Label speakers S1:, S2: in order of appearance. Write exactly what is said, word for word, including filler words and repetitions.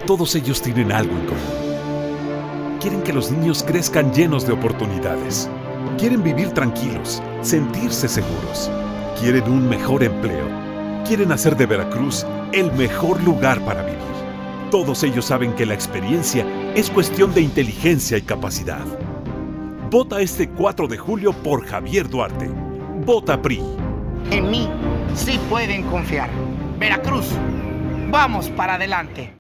S1: Todos ellos tienen algo en común. Quieren que los niños crezcan llenos de oportunidades. Quieren vivir tranquilos, sentirse seguros. Quieren un mejor empleo. Quieren hacer de Veracruz el mejor lugar para vivir. Todos ellos saben que la experiencia es cuestión de inteligencia y capacidad. Vota este cuatro de julio por Javier Duarte. Vota P R I.
S2: En mí sí pueden confiar. Veracruz, vamos para adelante.